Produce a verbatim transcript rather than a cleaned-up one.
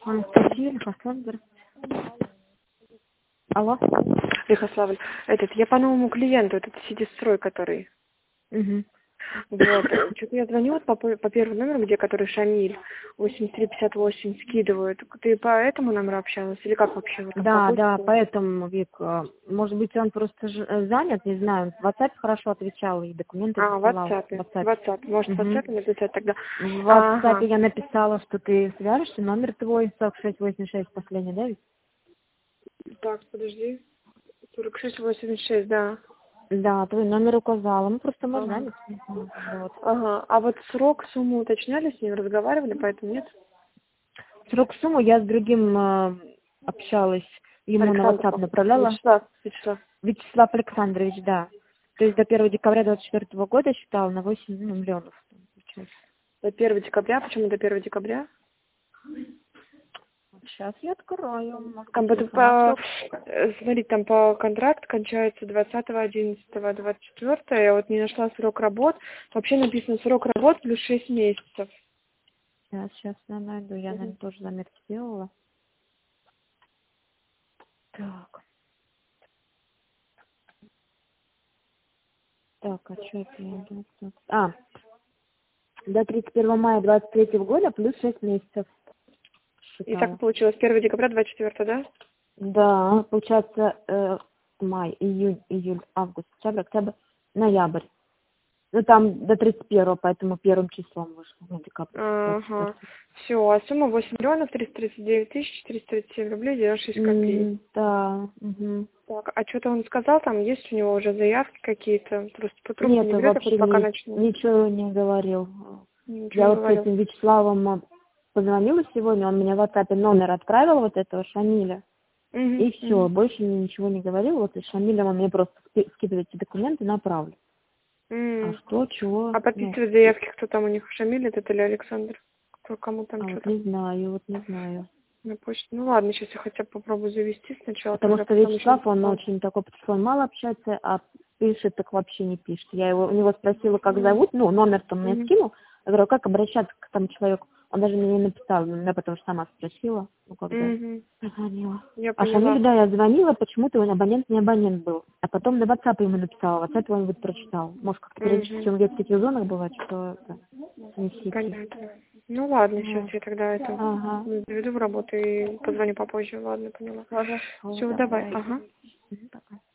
Анастасия, Лихославль. Алло. Лихославль. Этот, я по новому клиенту, этот сидистрой, который. Угу. Вот. Что-то я звоню вот по, по первому номеру, где который Шамиль, восемьдесят три пятьдесят восемь скидывают. Ты по этому номеру общалась? Или как вообще? Вот, Да, по да, почте? поэтому, Вик, э, может быть, он просто ж- э, занят, не знаю. В WhatsApp хорошо отвечал и документы А, в засылал. В WhatsApp. В WhatsApp. WhatsApp. Может, в Угу. WhatsApp написать тогда? В WhatsApp Ага. я написала, что ты свяжешься, номер твой сорок шесть восемьдесят шесть последний, да, ведь? Так, подожди. сорок шесть восемьдесят шесть, да. Да, твой номер указала. Ну, просто может Ага. занят. Мгм. Вот. Ага. А вот срок, сумму уточняли, с ним разговаривали, поэтому нет? Срок суммы я с другим э, общалась, ему на Александр, WhatsApp походу. направляла. Вячеслав. Вячеслав. Вячеслав Александрович, да. То есть до первого декабря двадцать четвёртого года считал на восемь ну, миллионов. там, получается. До первого декабря. Почему до первого декабря? Сейчас я открою. Может Там быть, я вот сама по, срок. э, смотри, там по контракт кончается двадцатого одиннадцатого двадцать четвёртого. Я вот не нашла срок работ. Вообще написано срок работ плюс шесть месяцев. Сейчас, сейчас я найду. Я, наверное, Мгм. тоже заметки сделала. Так. Так, а что это я? Так, так. А, до тридцать первого мая двадцать третьего года плюс шесть месяцев И так и считала. получилось. первого декабря двадцать четвёртого, да? Да, получается э, май, июнь, июль, август, сентябрь, октябрь, ноябрь. Ну там до тридцать первого, поэтому первым числом вышло, ну, декабрь, двадцать Ага. четвёртого. Все, а сумма восемь миллионов триста тридцать девять тысяч четыреста тридцать семь рублей девяносто шесть копеек. М, да, угу. Так, а что-то он сказал, там есть у него уже заявки какие-то? Просто по трубку Нет, не берет, я говорю, вообще пока ни- начну. ничего не говорил. Ничего Я не вот с говорил. этим Вячеславом э, позвонила сегодня, он мне в WhatsApp номер отправил вот этого Шамиля. Угу, И все, угу. больше мне ничего не говорил. Вот и Шамилем он мне просто ски- скидывает эти документы, направлю. А М. что, чего, А ну, подписывать заявки кто там у них? Шамиль этот или Александр? Кто кому там а что вот там не знаю, вот не знаю. на почту? Ну ладно, сейчас я хотя бы попробую завести сначала, Потому тогда что потом еще Вячеслав, он написал. очень такой, потому что он мало общается, а пишет, так вообще не пишет. Я его, у него спросила, как Мгм. зовут, ну, номер там мне Мгм. скинул. Я говорю, как обращаться к тому человеку? Он даже мне не написал, но я потом сама спросила, ну, когда Мгм. позвонила. Я А Шамиль, поняла. да, я звонила, почему-то он абонент не абонент был. А потом на WhatsApp ему написала, WhatsApp он вот прочитал. Может, как-то периодически Угу. он где-то в таких зонах бывает, что это не в сети. Понятно. Ну ладно, сейчас Ну, я тогда это ага. заведу в работу и позвоню попозже. Ладно, поняла. Хорошо, Все, давай. давай. Ага. Мгм, пока.